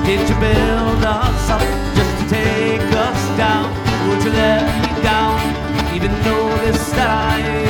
Did you build us up just to take us down? Would you let me down, even notice that I